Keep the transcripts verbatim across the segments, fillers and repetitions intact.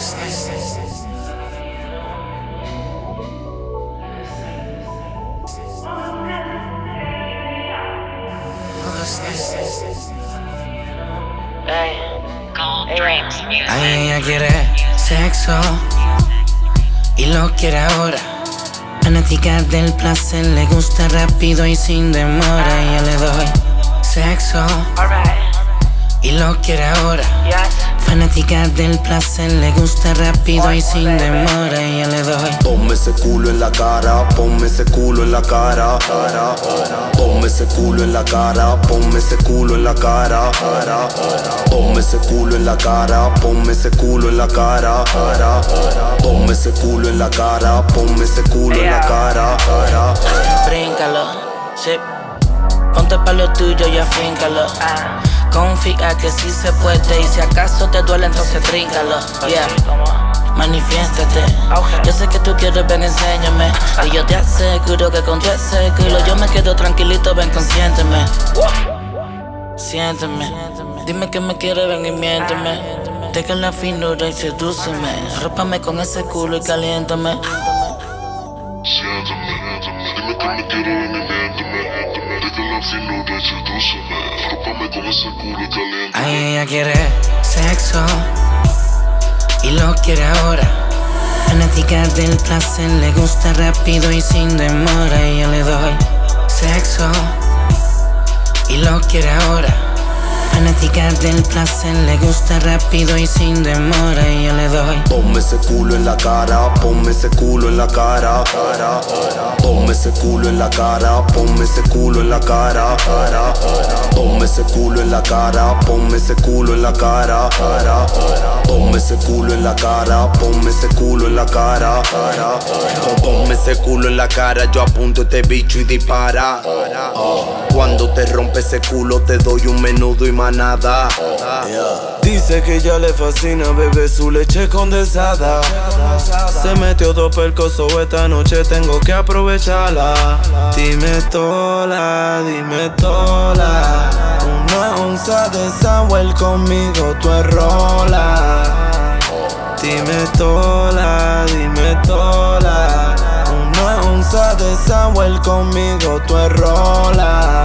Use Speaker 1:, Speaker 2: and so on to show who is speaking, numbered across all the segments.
Speaker 1: Ay, ella quiere sexo y lo quiere ahora. Fanática del placer, le gusta rápido y sin demora. Y yo le doy sexo y lo quiere ahora. Fanática del placer, le gusta rápido y sin demora. Y yo le doy.
Speaker 2: Ponme ese culo en la cara, ponme ese culo en la cara. Ponme ese culo en la cara, ponme ese culo en la cara. Ponme ese culo en la cara, ponme ese culo en la cara. Ponme ese culo en la cara, ponme ese culo en la cara.
Speaker 1: Bríncalo, sí. Ponte pa' lo tuyo y afíncalo. Confía que sí se puede y si acaso te duele entonces tríncalo. Yeah, manifiéstate. Yo sé que tú quieres, ven, enséñame. Y yo te aseguro que con tu ese culo yo me quedo tranquilito, ven, consiénteme. Siénteme, dime que me quieres, ven y miénteme. Deja la finura y sedúceme. Arrópame con ese culo y caliéntame.
Speaker 3: Siéntame, dime que me quieres, ven y miénteme. Deja la finura y sedúceme. Arrópame con ese culo y caliéntame.
Speaker 1: Ay, ella quiere sexo y lo quiere ahora. Fanática del placer, le gusta rápido y sin demora. Y yo le doy sexo y lo quiere ahora. Fanática del placer, le gusta rápido y sin demora. Y yo le doy.
Speaker 2: Ponme ese culo en la cara, ponme ese culo en la cara. Ponme ese culo en la cara, ponme ese culo en la cara. Ponme ese culo en la cara, ponme ese culo en la cara. Ponme ese culo en la cara, ponme ese culo en la cara. Ponme ese culo en la cara, yo apunto este bicho y dispara. Cuando te rompe ese culo te doy un menudo y más nada.
Speaker 4: Dice que ya le fascina beber su leche condensada. Se metió dos percosos esta noche, tengo que aprovecharla. Dime tola, dime tola. Una onza de Samuel conmigo tú enrola. Dime tola, dime tola. Una onza de Samuel conmigo tú enrola.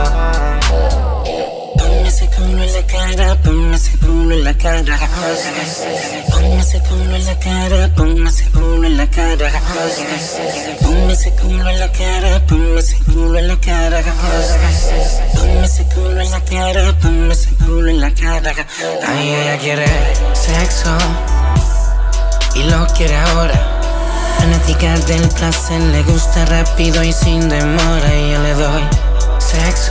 Speaker 1: Ponme ese culo en la cara, ponme ese culo en la cara. Ponme ese culo en la cara, ponme ese culo en la cara. Ponme ese culo en la cara, ponme ese culo en la cara. Ponme ese culo en la cara, ponme ese culo en la cara. Ay, ella quiere sexo y lo quiere ahora. Fanática del placer, le gusta rápido y sin demora. Y yo le doy sexo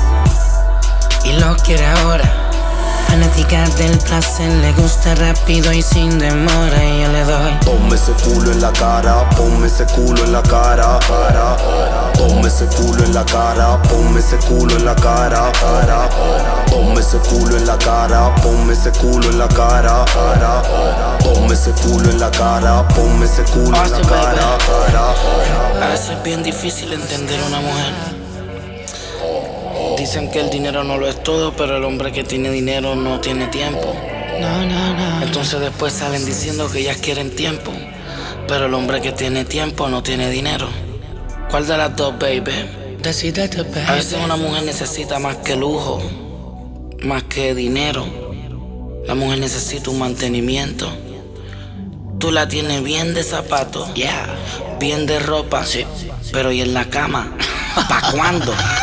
Speaker 1: y lo quiere ahora. Fanática del placer, le gusta rápido y sin demora. Y yo le doy.
Speaker 2: Ponme ese culo en la cara, ponme ese culo en la cara. Ponme ese culo en la cara, ponme ese culo en la cara. Ponme ese culo en la cara, ponme ese culo en la cara. Ponme ese culo en la cara, ponme ese culo en la cara.
Speaker 1: A veces es bien difícil entender a una mujer. Dicen que el dinero no lo es todo, pero el hombre que tiene dinero no tiene tiempo. No, no, no. Entonces después salen diciendo que ellas quieren tiempo, pero el hombre que tiene tiempo no tiene dinero. ¿Cuál de las dos, baby? Decídete, baby. A veces una mujer necesita más que lujo, más que dinero. La mujer necesita un mantenimiento. Tú la tienes bien de zapatos, yeah, bien de ropa, sí, pero ¿y en la cama? ¿Pa' cuándo?